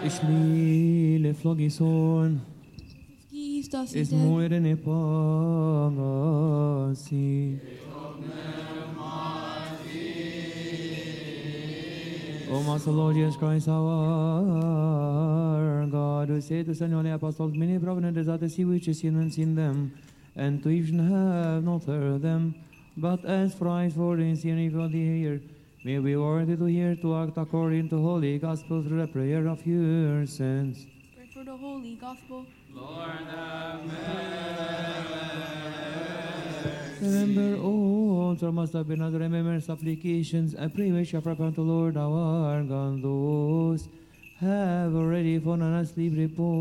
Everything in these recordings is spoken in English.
Ishli flogison. Is moeren e pagasi. O Master Lord Jesus Christ, our God, who said to send your apostles many provident that see which is seen and seen them, and to even have not heard them, but as Christ for the sin for the hear, may we worthy to hear to act according to holy gospel through the prayer of your saints. Pray for the holy gospel. Lord have mercy. Remember all our must have been other remember supplications. I pray we shall repent to Lord our God. Those have already fallen asleep,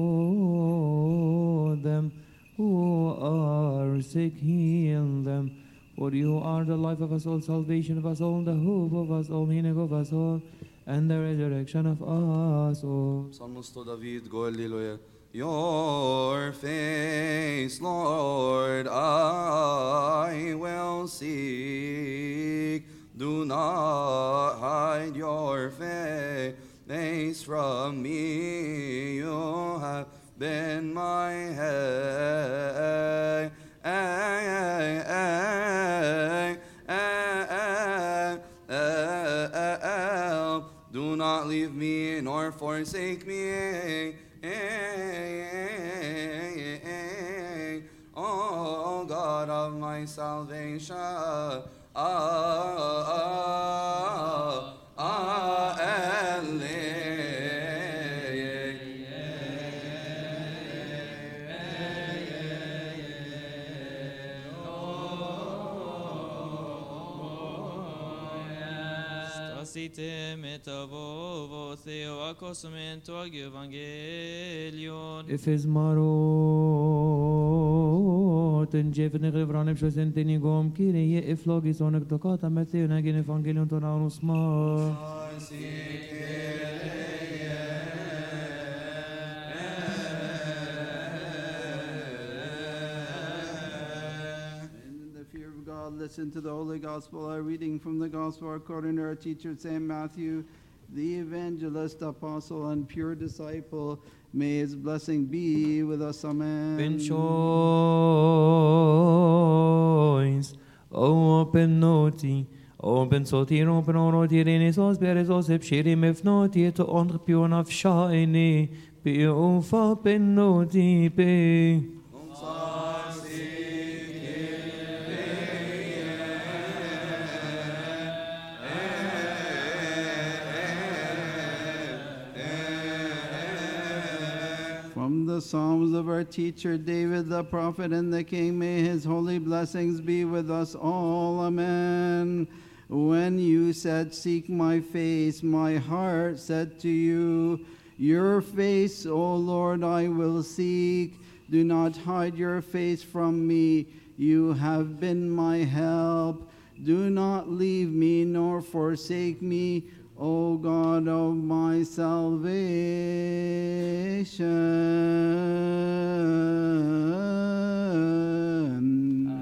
repose them. Who are sick, heal them. For you are the life of us all, salvation of us all, the hope of us all, meaning of us all, and the resurrection of us all. Psalmist David, go hallelujah. Your face, Lord, I will seek. Do not hide your face from me. You have been my help. Do not leave me nor forsake me. Oh God of my salvation. Stasite metavovo theo acosumento ag evangelion. If his marot and Jevne Revranem Shosentini Gom Kiri, if logis on a tocata Matthew Nagin Evangelion Tonarus Ma. Listen to the Holy Gospel, a reading from the Gospel according to our teacher St. Matthew, the evangelist, apostle, and pure disciple. May his blessing be with us. Amen. Benchois, open noti, open sotir, open oroti, renesos, beresos, epshirim, if noti, to honor pure of shiny, be ufa pen noti, be. From the Psalms of our teacher David the prophet and the king, may his holy blessings be with us all. Amen. When you said, seek my face, my heart said to you, your face, O Lord, I will seek. Do not hide your face from me. You have been my help. Do not leave me nor forsake me, O God of my salvation.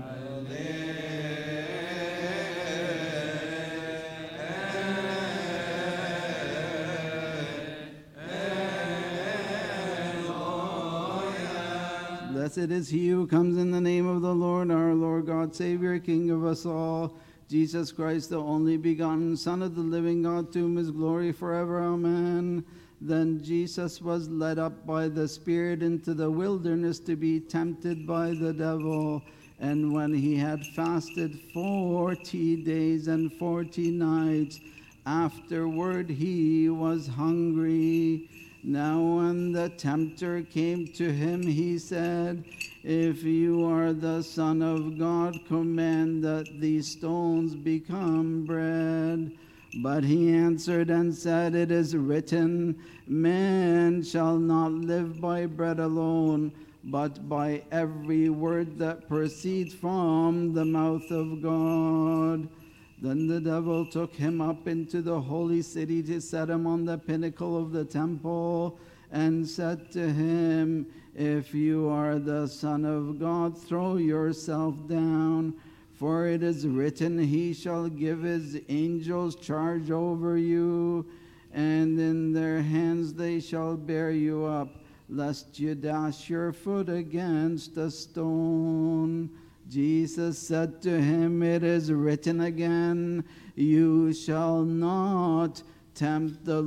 Blessed is he who comes in the name of the Lord, our Lord God, Savior, King of us all. Jesus Christ, the only begotten Son of the living God, to whom is glory forever. Amen. Then Jesus was led up by the Spirit into the wilderness to be tempted by the devil. And when he had fasted 40 days and 40 nights, afterward he was hungry. Now when the tempter came to him, he said, if you are the Son of God, command that these stones become bread. But he answered and said, it is written, man shall not live by bread alone, but by every word that proceeds from the mouth of God. Then the devil took him up into the holy city to set him on the pinnacle of the temple, and said to him, if you are the Son of God, throw yourself down, for it is written, he shall give his angels charge over you, and in their hands they shall bear you up, lest you dash your foot against a stone. Jesus said to him, it is written again, you shall not tempt the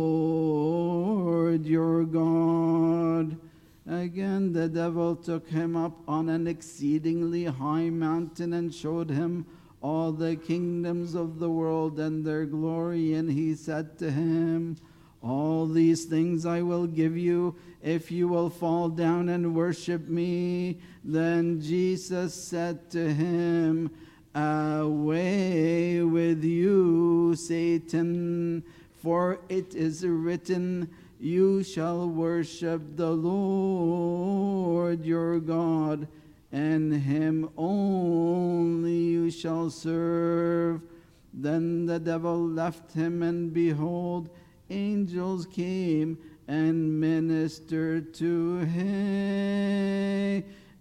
Lord your God. Again the devil took him up on an exceedingly high mountain and showed him all the kingdoms of the world and their glory. And he said to him, all these things I will give you if you will fall down and worship me. Then Jesus said to him, away with you, Satan, for it is written, you shall worship the Lord your God, and him only you shall serve. Then the devil left him, and behold, angels came and ministered to him.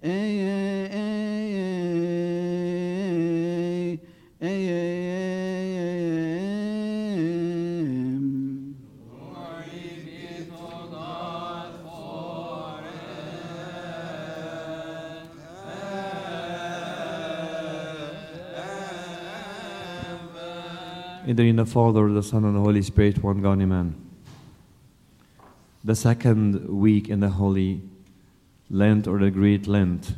In the name of the Father, the Son, and the Holy Spirit, one God, amen. The second week in the Holy Lent, or the Great Lent.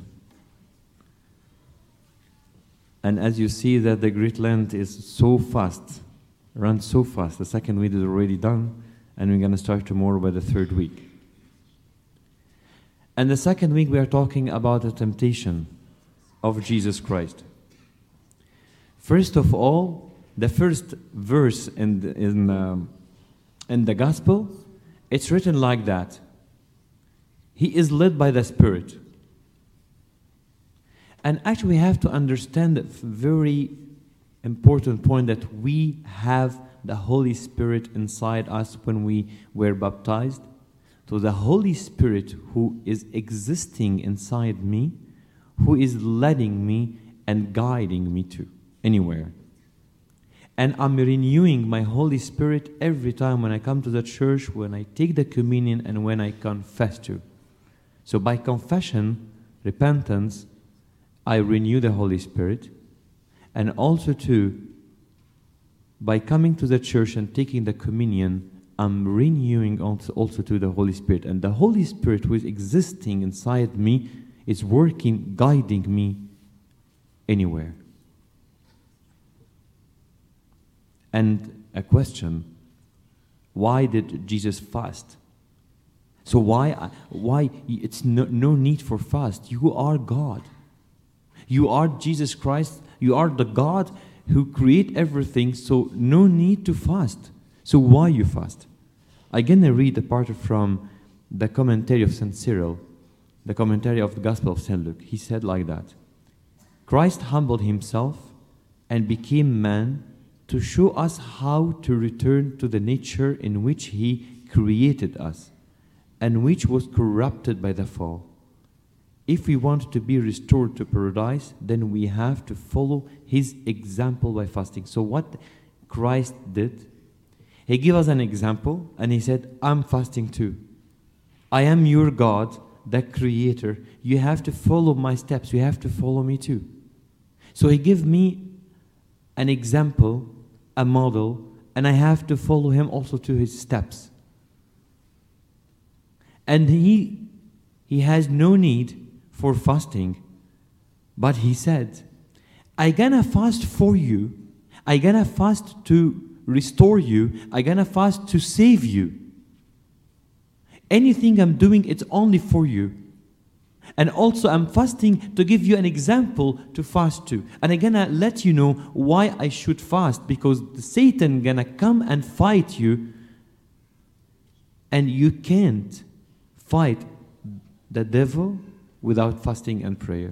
And as you see that the Great Lent is so fast, runs so fast, the second week is already done, and we're going to start tomorrow by the third week. And the second week we are talking about the temptation of Jesus Christ. First of all, the first verse in the Gospel, it's written like that. He is led by the Spirit. And actually we have to understand a very important point that we have the Holy Spirit inside us when we were baptized. So the Holy Spirit who is existing inside me, who is leading me and guiding me to anywhere. And I'm renewing my Holy Spirit every time when I come to the church, when I take the communion, and when I confess to. So by confession, repentance, I renew the Holy Spirit. And also too, by coming to the church and taking the communion, I'm renewing also to the Holy Spirit. And the Holy Spirit who is existing inside me is working, guiding me anywhere. And a question, why did Jesus fast? So why it's no need for fast? You are God. You are Jesus Christ. You are the God who create everything, so no need to fast. So why you fast? I'm going to read a part from the commentary of St. Cyril, the commentary of the Gospel of St. Luke. He said like that, Christ humbled himself and became man to show us how to return to the nature in which he created us and which was corrupted by the fall. If we want to be restored to paradise, then we have to follow his example by fasting. So what Christ did, he gave us an example and he said, I'm fasting too. I am your God, the creator. You have to follow my steps. You have to follow me too. So he gave me an example, a model, and I have to follow him also to his steps. And he has no need for fasting, but he said, I'm gonna fast for you. I'm gonna fast to restore you. I'm gonna fast to save you. Anything I'm doing, it's only for you. And also I'm fasting to give you an example to fast to. And I'm gonna let you know why I should fast, because Satan gonna come and fight you, and you can't fight the devil without fasting and prayer.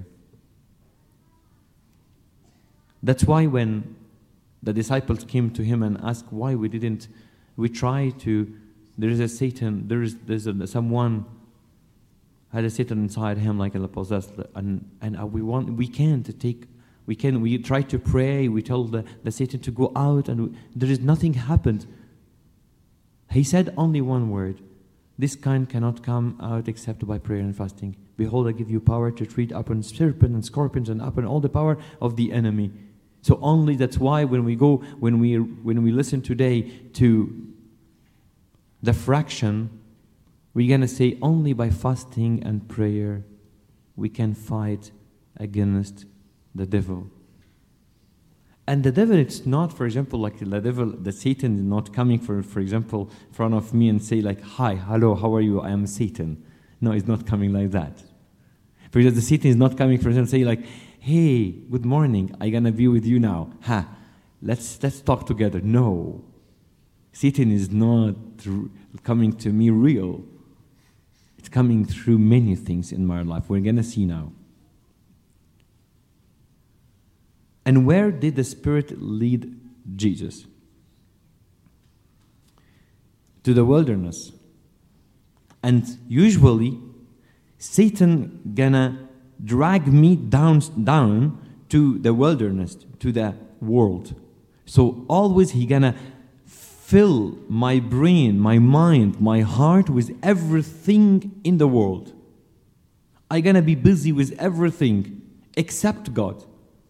That's why when the disciples came to him and asked why we try to, there is a Satan, someone had a Satan inside him like a possessed, and we try to pray, we tell the Satan to go out, and there is nothing happened. He said only one word. This kind cannot come out except by prayer and fasting. Behold, I give you power to tread upon serpents and scorpions and upon all the power of the enemy. So only that's why when we listen today to the fraction, we're going to say only by fasting and prayer we can fight against the devil. And the devil, it's not, for example, like the devil, the Satan is not coming, for example, in front of me and say like, hi, hello, how are you? I am Satan. No, it's not coming like that. For example, the Satan is not coming, for example, and say like, hey, good morning, I'm going to be with you now. Let's talk together. No. Satan is not coming to me real. It's coming through many things in my life. We're going to see now. And where did the Spirit lead Jesus? To the wilderness. And usually, Satan gonna drag me down to the wilderness, to the world. So always he gonna fill my brain, my mind, my heart with everything in the world. I gonna be busy with everything except God.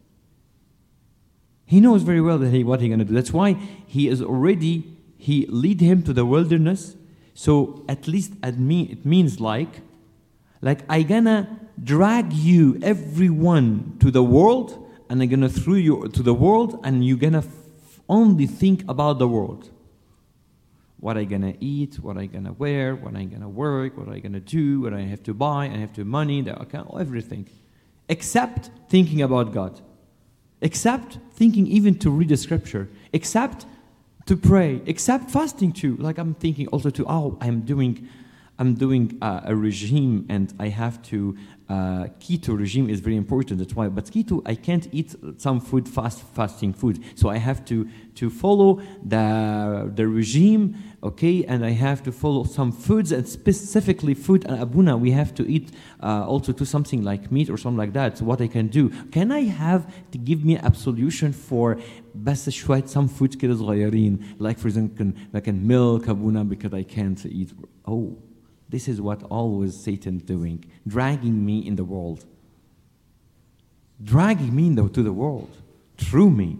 He knows very well that what he's going to do. That's why he lead him to the wilderness. So at least it means like I gonna drag you, everyone, to the world, and I'm gonna throw you to the world, and you're gonna only think about the world. What I gonna eat, what I gonna wear, what I gonna work, what I gonna do, what I have to buy, I have to money, the account, everything, except thinking about God. Except thinking even to read the scripture, except to pray, except fasting too. Like I'm thinking also to, I'm doing a regime, and I have to, keto regime is very important, that's why. But keto, I can't eat some food, fasting food. So I have to follow the regime, okay, and I have to follow some foods, and specifically food, and Abuna, we have to eat also to something like meat or something like that. So what I can do, can I have to give me absolution for بس شوية some foods كده صغيرين, like for example, like milk, Abuna, because I can't eat. Oh, this is what always Satan doing, dragging me in the world. Dragging me to the world, through me.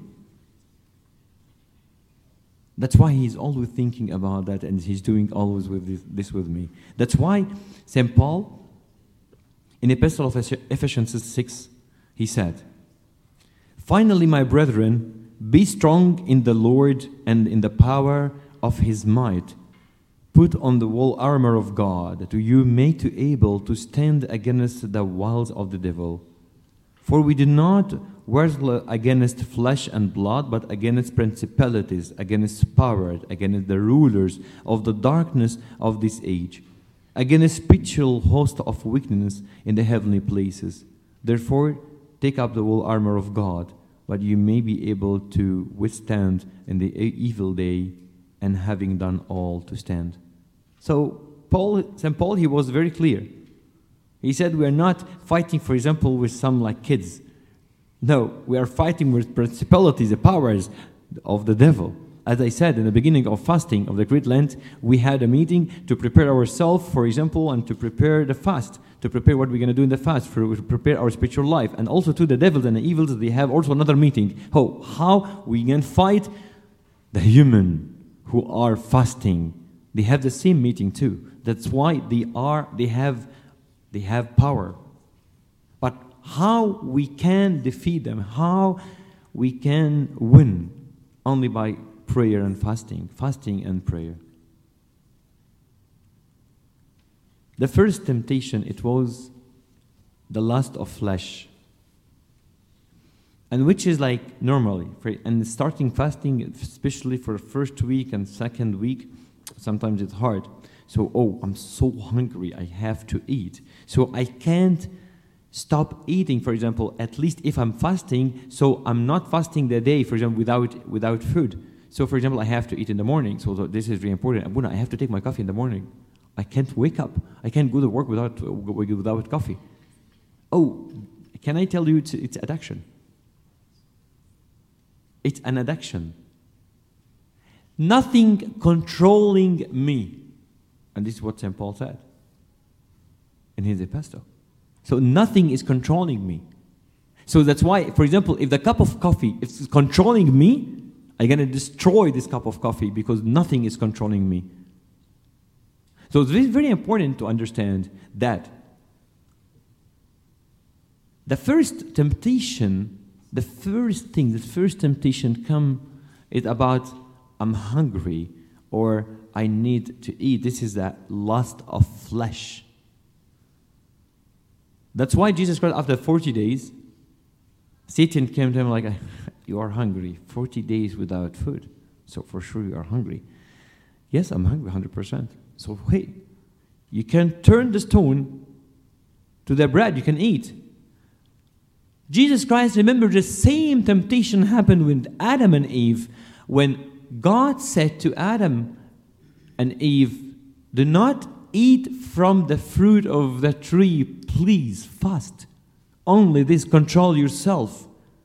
That's why he's always thinking about that, and he's doing always with this with me. That's why St. Paul, in Epistle of Ephesians 6, he said, finally, my brethren, be strong in the Lord and in the power of his might. Put on the whole armor of God, that you may be able to stand against the wiles of the devil. For we do not wrestle against flesh and blood, but against principalities, against powers, against the rulers of the darkness of this age, against spiritual host of wickedness in the heavenly places. Therefore, take up the whole armor of God, that you may be able to withstand in the evil day, and having done all to stand. So St. Paul, he was very clear. He said we are not fighting, for example, with some like kids. No, we are fighting with principalities, the powers of the devil. As I said in the beginning of fasting of the Great Lent, we had a meeting to prepare ourselves, for example, and to prepare the fast, to prepare what we're going to do in the fast, to prepare our spiritual life. And also to the devils and the evils, they have also another meeting. How we can fight the human who are fasting. They have the same meeting too. That's why they have power. But how we can defeat them, how we can win, only by prayer and fasting and prayer. The first temptation, it was the lust of flesh. And which is like normally, and starting fasting, especially for the first week and second week, sometimes it's hard. So, I'm so hungry, I have to eat. So I can't stop eating, for example, at least if I'm fasting, so I'm not fasting the day, for example, without food. So, for example, I have to eat in the morning, so this is very important. Abuna, I have to take my coffee in the morning. I can't wake up. I can't go to work without coffee. Can I tell you it's addiction? It's an addiction. nothing controlling me. And this is what St. Paul said in his epistle. So nothing is controlling me. So that's why, for example, if the cup of coffee is controlling me, I'm going to destroy this cup of coffee because nothing is controlling me. So it's very, very important to understand that the first temptation, the first temptation is about I'm hungry or I need to eat. This is that lust of flesh. That's why Jesus Christ, after 40 days, Satan came to him like, you are hungry, 40 days without food. So for sure you are hungry. Yes, I'm hungry, 100%. So hey, you can turn the stone to the bread, you can eat. Jesus Christ, remember the same temptation happened with Adam and Eve when God said to Adam and Eve, do not eat from the fruit of the tree, please fast. Only this, control yourself.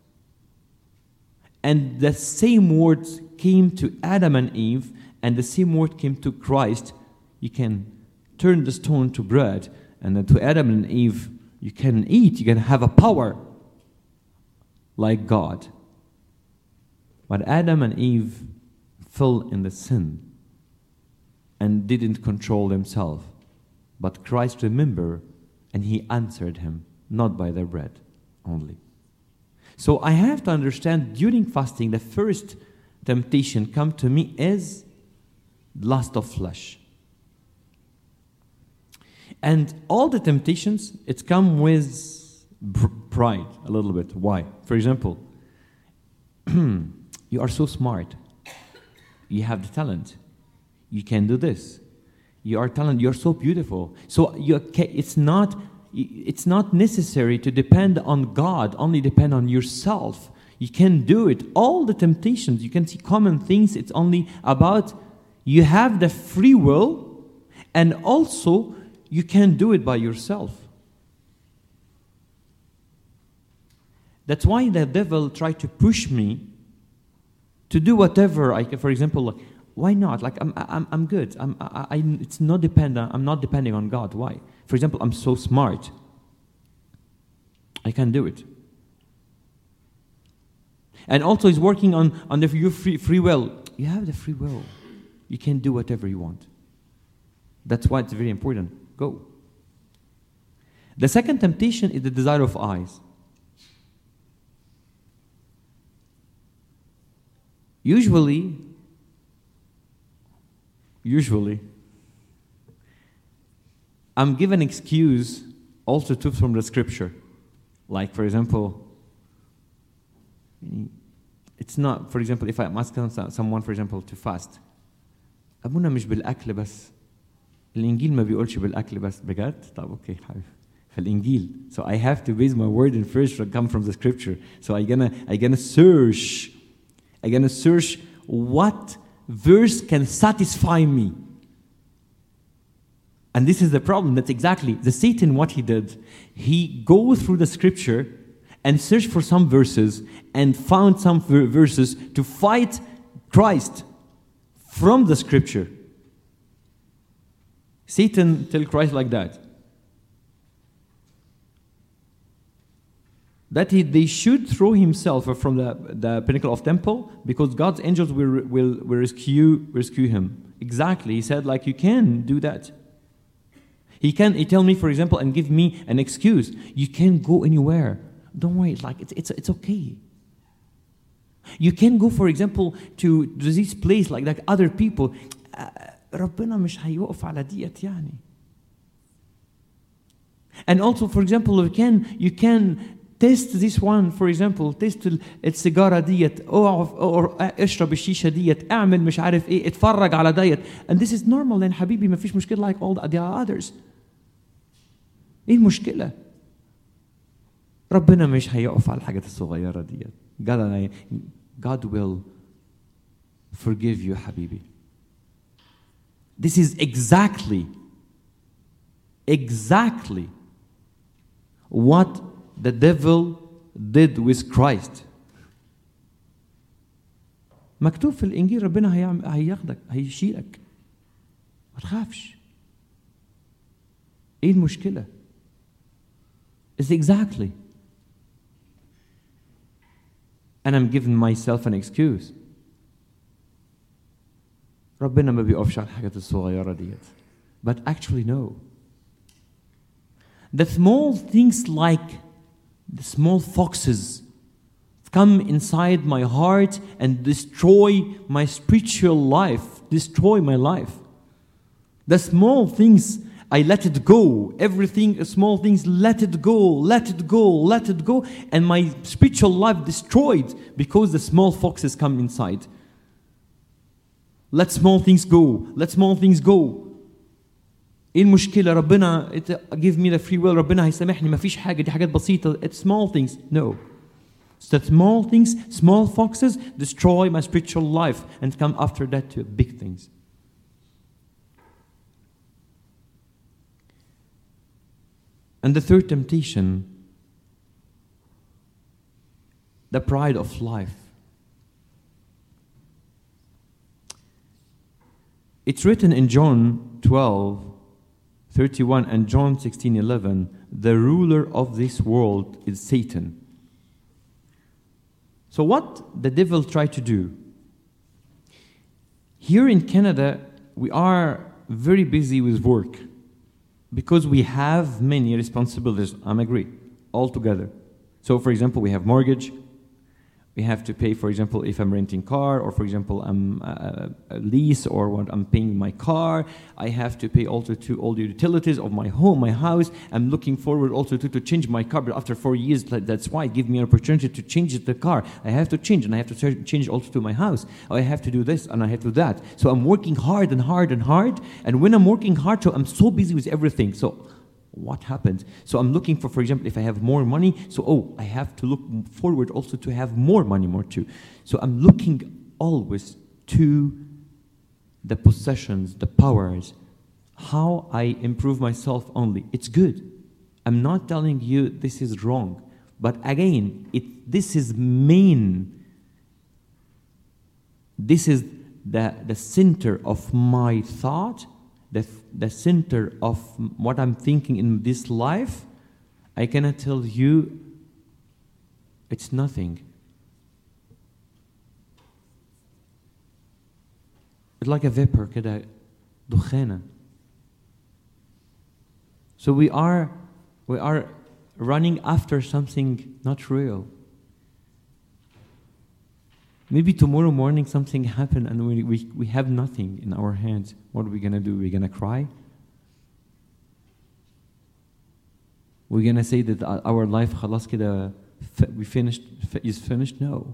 And the same words came to Adam and Eve, and the same word came to Christ. You can turn the stone to bread, and then to Adam and Eve, you can eat, you can have a power like God. But Adam and Eve fell in the sin and didn't control themselves. But Christ remembered, and he answered him, not by the bread only. So I have to understand during fasting, the first temptation come to me is lust of flesh. And all the temptations, it come with pride a little bit. Why? For example, you are so smart. You have the talent. You can do this. You are talented. You're so beautiful. So it's not necessary to depend on God, only depend on yourself. You can do it. All the temptations, you can see common things, it's only about you have the free will, and also you can do it by yourself. That's why the devil tried to push me to do whatever I can. For example, like, why not? Like I'm good. It's not dependent. I'm not depending on God. Why? For example, I'm so smart. I can do it. And also, he's working on your free will. You have the free will. You can do whatever you want. That's why it's very important. Go. The second temptation is the desire of eyes. Usually, I'm given excuse also too from the scripture. Like, for example, it's not, for example, if I'm asking someone, for example, to fast. أبونا مش بالأكل بس. الإنجيل ما بيقولش بالأكل بس. بجد؟ طب أوكي حبيبي. فالإنجيل. So I have to base my word in first to come from the scripture. So I'm gonna search what verse can satisfy me. And this is the problem. That's exactly the Satan. What he did, he go through the scripture and search for some verses and found some verses to fight Christ from the scripture. Satan tell Christ like that. That they should throw himself from the pinnacle of temple because God's angels will rescue him. Exactly. He said, like, you can do that. He tell me, for example, and give me an excuse. You can't go anywhere. Don't worry, like it's okay. You can go, for example, to this place like other people. ربنا مش هيوقف على ديت يعني. And also, for example, you can test this one, for example, test السيجارة ديت or اشرب الشيشة ديت اعمل مش عارف ايه اتفرج على ديت. And this is normal then حبيبي ما فيش مشكلة like all the others. ايه المشكلة؟ ربنا مش هيقف على الحاجات الصغيرة ديت. God will forgive you حبيبي. This is exactly what the devil did with Christ. مكتوب في الإنجيل ربنا هياخدك هيشيلك، ما تخافش. إيه المشكلة؟ It's exactly. And I'm giving myself an excuse. ربنا ما بيقفش على الحاجات الصغيرة ديت. But actually no. The small things like the small foxes come inside my heart and destroy my spiritual life, destroy my life. The small things, I let it go. Everything, small things, let it go, let it go, let it go. And my spiritual life destroyed because the small foxes come inside. Let small things go, let small things go. ايه المشكلة؟ ربنا give me the free will، ربنا هيسامحني، ما فيش حاجة، دي حاجات بسيطة. It's small things. No. So the small things, small foxes destroy my spiritual life and come after that to big things. And the third temptation, the pride of life. It's written in John 12:31 and John 16:11, the ruler of this world is Satan. So what the devil tried to do? Here in Canada, we are very busy with work because we have many responsibilities, I agree, all together. So for example, we have mortgage. We have to pay, for example, if I'm renting car, or for example, I'm a lease, or what I'm paying my car. I have to pay also to all the utilities of my home, my house. I'm looking forward also to change my car, but after 4 years, that's why it gives me an opportunity to change the car. I have to change, and I have to change also to my house. I have to do this, and I have to do that. So I'm working hard and hard and hard, and when I'm working hard, so I'm so busy with everything. So what happens? So I'm looking for example, if I have more money, so I have to look forward also to have more money, more too. So I'm looking always to the possessions, the powers, how I improve myself only. It's good. I'm not telling you this is wrong, but again, this is main. This is the center of my thought, the center of what I'm thinking in this life. I cannot tell you it's nothing. It's like a vapor كده دخانة. So we are running after something not real. Maybe tomorrow morning something happened and we have nothing in our hands. What are we going to do? We're going to cry? We're going to say that our life خلاص كده is finished? No.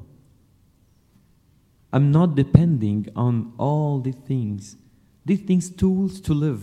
I'm not depending on all these things. These things tools to live.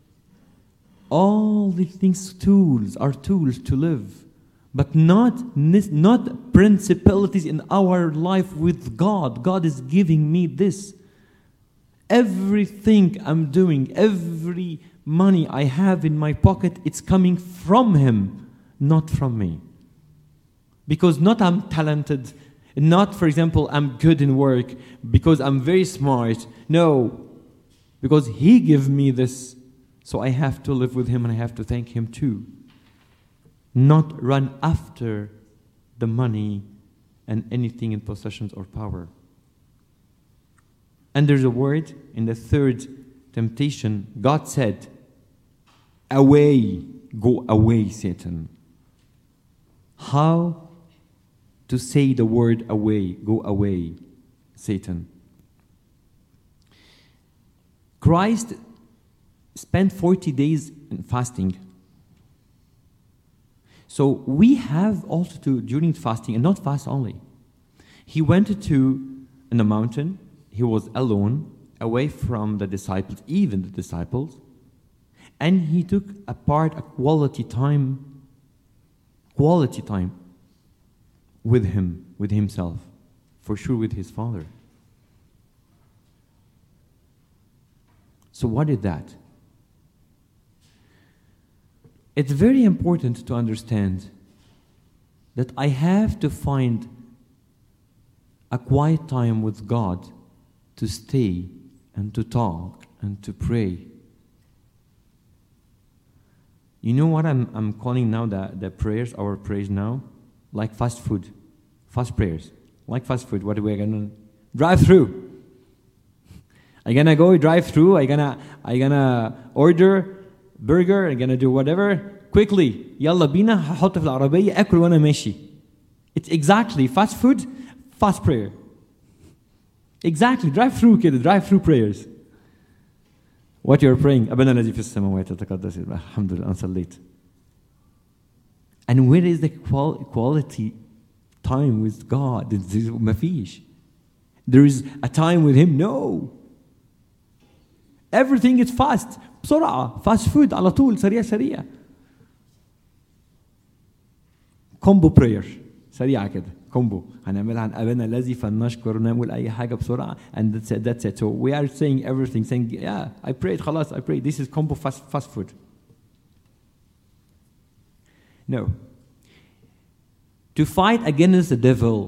All these things tools are tools to live. But not principalities in our life with God. God is giving me this. Everything I'm doing, every money I have in my pocket, it's coming from Him, not from me. Because not I'm talented, not, for example, I'm good in work, because I'm very smart. No, because He gave me this, so I have to live with Him and I have to thank Him too. Not run after the money and anything in possessions or power. And there's a word in the third temptation. God said, away, go away, Satan. How to say the word away, go away, Satan? Christ spent 40 days in fasting. So we have also to, during fasting, and not fast only, He went to in the mountain. He was alone, away from the disciples, even the disciples, and He took a quality time with Him, with Himself, for sure with His Father. So what is that? It's very important to understand that I have to find a quiet time with God to stay and to talk and to pray. You know what I'm calling now the prayers, our prayers now? Like fast food. Fast prayers. Like fast food. What are we gonna drive through? I'm gonna go drive through, I'm gonna order burger, I'm gonna do whatever. Quickly. يلا بينا هحط في العربية اكل وانا ماشي. It's exactly fast food, fast prayer. Exactly. Drive through كده. Drive through prayers. What you're praying. أبانا الذي في السماوات تتقدس اسمك. الحمد لله أنا صليت. And where is the quality time with God? ما فيش. There is a time with Him? No. Everything is fast. بسرعة. Fast food على طول. سريع سريع. Combo prayer. سريعة كده. Combo. هنعملها عن أبانا الذي فلنشكر نعمل أي حاجة بسرعة. And that's it. So we are saying everything. Saying, yeah, I prayed. خلاص, I prayed. This is combo fast food. No. To fight against the devil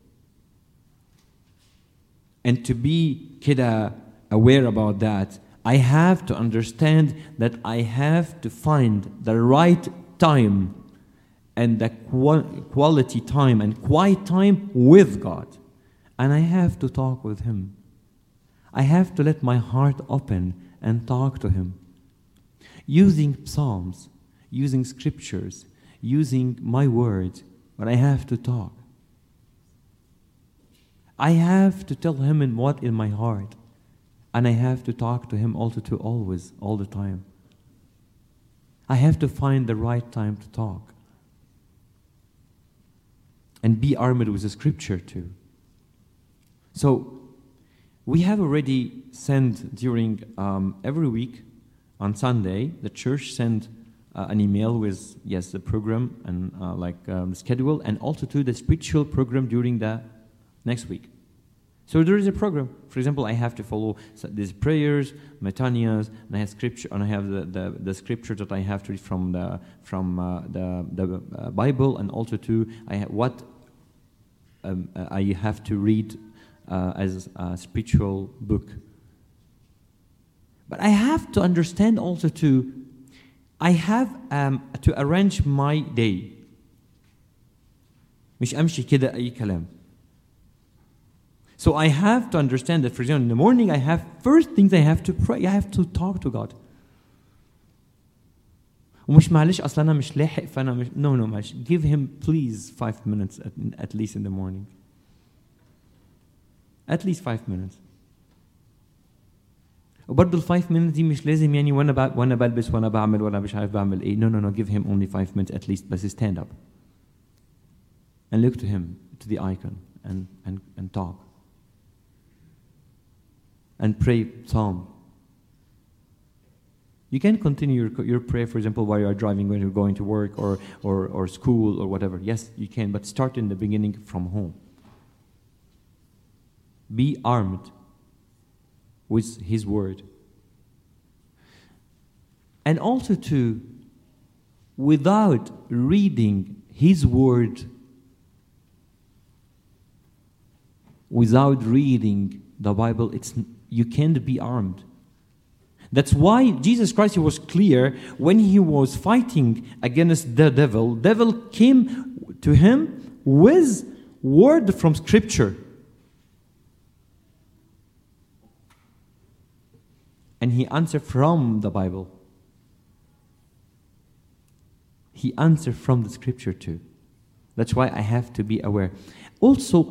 and to be كده aware about that, I have to understand that I have to find the right time and the quality time and quiet time with God. And I have to talk with Him. I have to let my heart open and talk to Him. Using psalms, using scriptures, using my words, but I have to talk. I have to tell Him in what in my heart. And I have to talk to Him also to always, all the time. I have to find the right time to talk. And be armed with the scripture too. So, we have already sent during every week on Sunday, the church sent an email with, yes, the program and the schedule, and also to the spiritual program during the next week. So there is a program. For example, I have to follow these prayers, metanias, and I have scripture, and I have the scripture that I have to read from the Bible, and also to I have to read as a spiritual book. But I have to understand also too. I have to arrange my day. مش أمشي كده أي كلام. So I have to understand that, for example, in the morning first things I have to pray. I have to talk to God. ومش معلش أصلا أنا مش لاحق فأنا مش no معلش. Give Him please 5 minutes at least in the morning. At least 5 minutes. وبرضه 5 minutes دي مش لازم يعني وأنا بلبس وأنا بعمل ولا مش عارف بعمل إيه. No. Give Him only 5 minutes at least. بس stand up. And look to Him, to the icon, and talk. And pray psalm. You can continue your prayer, for example, while you are driving, when you're going to work or school or whatever. Yes, you can, but start in the beginning from home. Be armed with His word. And also to, without reading His word, without reading the Bible, you can't be armed. That's why Jesus Christ, He was clear when He was fighting against the devil. Devil came to Him with word from Scripture. And He answered from the Bible. He answered from the Scripture too. That's why I have to be aware. Also,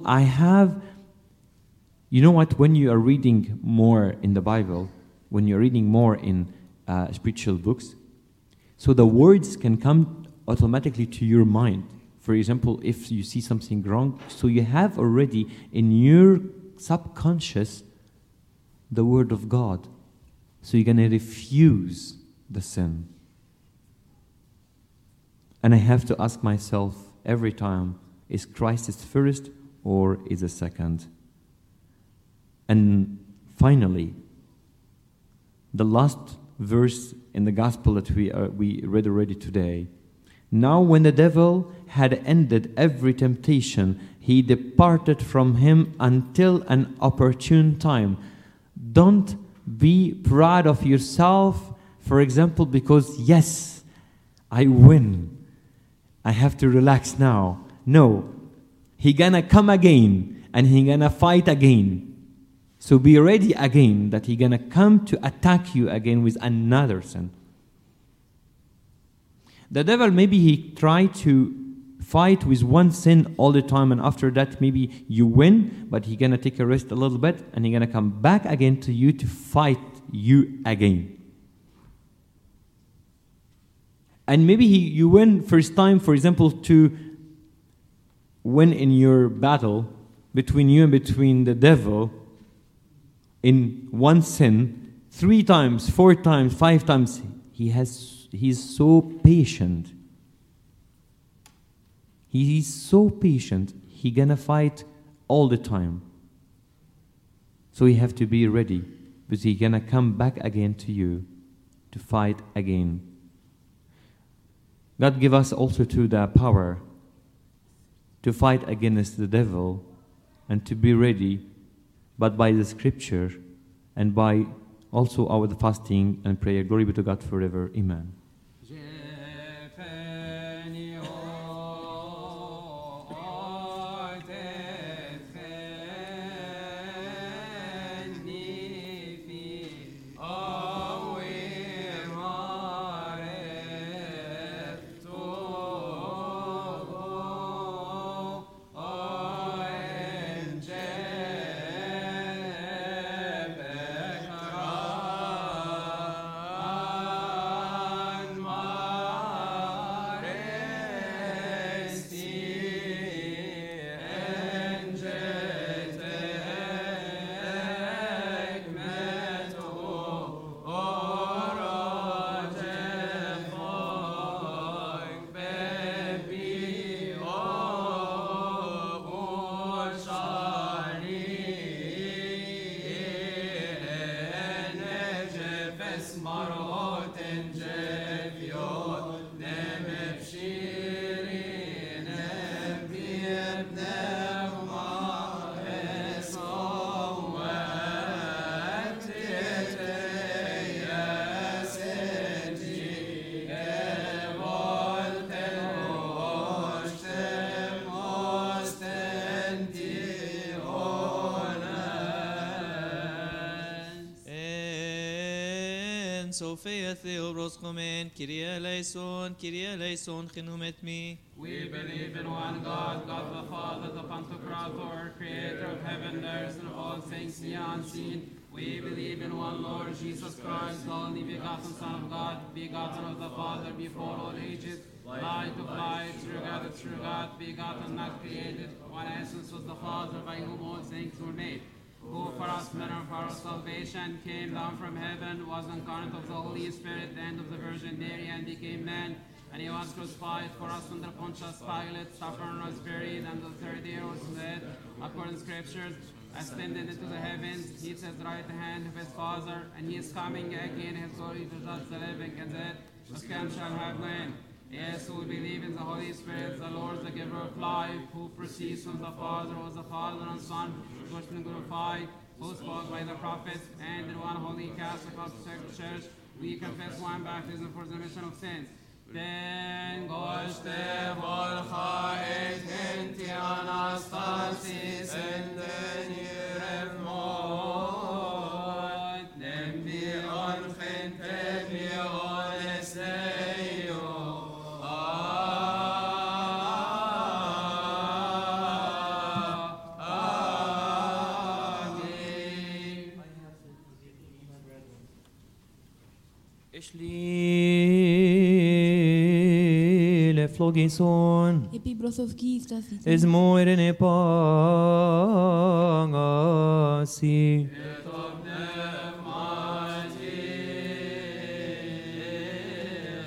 you know what? When you are reading more in the Bible, when you're reading more in spiritual books, so the words can come automatically to your mind. For example, if you see something wrong, so you have already in your subconscious the word of God. So you're going to refuse the sin. And I have to ask myself every time, is Christ first or is it second? And finally, the last verse in the gospel that we read already today, Now when the devil had ended every temptation, he departed from him until an opportune time. Don't be proud of yourself, for example, because yes, I win. I have to relax now. No, he gonna come again and he gonna fight again. So be ready again that he gonna come to attack you again with another sin. The devil, maybe he tried to fight with one sin all the time, and after that maybe you win, but he gonna take a rest a little bit and he gonna come back again to you to fight you again. And maybe you win first time, for example, to win in your battle between you and between the devil in one sin, 3 times, 4 times, 5 times. He's so patient. He's so patient. He gonna fight all the time. So you have to be ready, because he gonna come back again to you to fight again. God give us also to the power to fight against the devil and to be ready, but by the scripture and by also our fasting and prayer. Glory be to God forever. Amen. Sophia Theobros Chomen, Kyrie eleison, Chinumet me. We believe in one God, God the Father, the Pantocrator, creator of heaven and earth and of all things near and unseen. We believe in one Lord Jesus Christ, the only begotten Son of God, begotten of the Father before all ages, light of light, true God, begotten, not created. One essence was the Father, by whom all things were made, who for us men and for our salvation came down from heaven, was incarnate of the Holy Spirit and of the Virgin Mary, and became man. And he was crucified for us under Pontius Pilate, suffered and was buried, and the third day rose from the dead, according to Scriptures, ascended into the heavens. He sits at the right hand of his Father, and he is coming again in his glory to judge the living and dead. The scum shall have no end. Yes, we believe in the Holy Spirit, the Lord, the giver of life, who proceeds from the Father, who is the Father and Son, who has been glorified, who spoke by the prophets, and in one holy Catholic Church, we confess one baptism for the remission of sins. Then goste volcha et genti anastasis and then iremot nem bi onchen pet bi oneseo. Flogison Επίπροσοφκής ταφητής. es moire ne pangasi